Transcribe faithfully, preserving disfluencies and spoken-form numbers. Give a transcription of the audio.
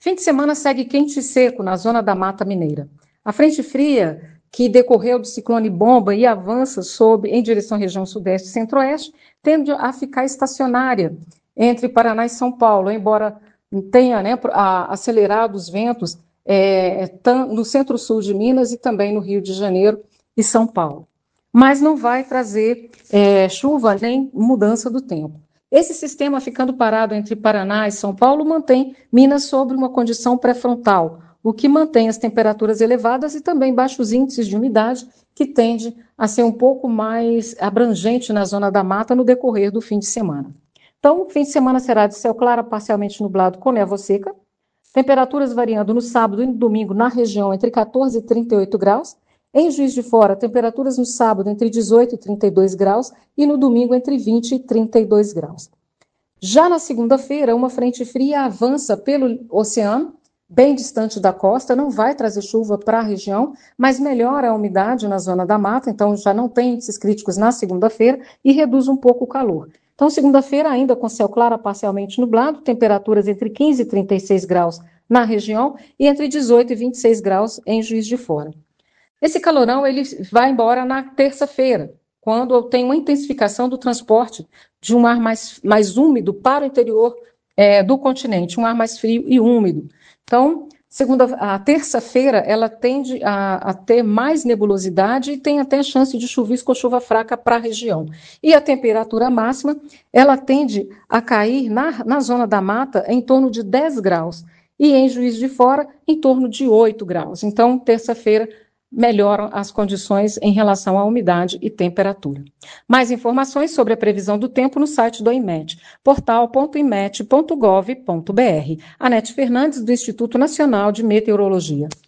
Fim de semana segue quente e seco na zona da Mata Mineira. A frente fria, que decorreu do ciclone Bomba e avança sob, em direção à região sudeste e centro-oeste, tende a ficar estacionária entre Paraná e São Paulo, embora tenha, né, a, acelerado os ventos é, no centro-sul de Minas e também no Rio de Janeiro e São Paulo. Mas não vai trazer é, chuva nem mudança do tempo. Esse sistema, ficando parado entre Paraná e São Paulo, mantém Minas sobre uma condição pré-frontal, o que mantém as temperaturas elevadas e também baixos índices de umidade, que tende a ser um pouco mais abrangente na zona da mata no decorrer do fim de semana. Então, o fim de semana será de céu claro, parcialmente nublado com névoa seca, temperaturas variando no sábado e no domingo na região entre quatorze e trinta e oito graus, em Juiz de Fora, temperaturas no sábado entre dezoito e trinta e dois graus e no domingo entre vinte e trinta e dois graus. Já na segunda-feira, uma frente fria avança pelo oceano, bem distante da costa, não vai trazer chuva para a região, mas melhora a umidade na zona da mata, então já não tem índices críticos na segunda-feira e reduz um pouco o calor. Então, segunda-feira, ainda com céu claro, parcialmente nublado, temperaturas entre quinze e trinta e seis graus na região e entre dezoito e vinte e seis graus em Juiz de Fora. Esse calorão ele vai embora na terça-feira, quando tem uma intensificação do transporte de um ar mais, mais úmido para o interior é, do continente, um ar mais frio e úmido. Então, segunda, a terça-feira, ela tende a, a ter mais nebulosidade e tem até chance de chuvisco ou chuva fraca para a região. E a temperatura máxima, ela tende a cair na, na zona da mata em torno de dez graus e em Juiz de Fora em torno de oito graus. Então, terça-feira, melhoram as condições em relação à umidade e temperatura. Mais informações sobre a previsão do tempo no site do IMET, portal ponto imet ponto gov ponto br. Anete Fernandes, do Instituto Nacional de Meteorologia.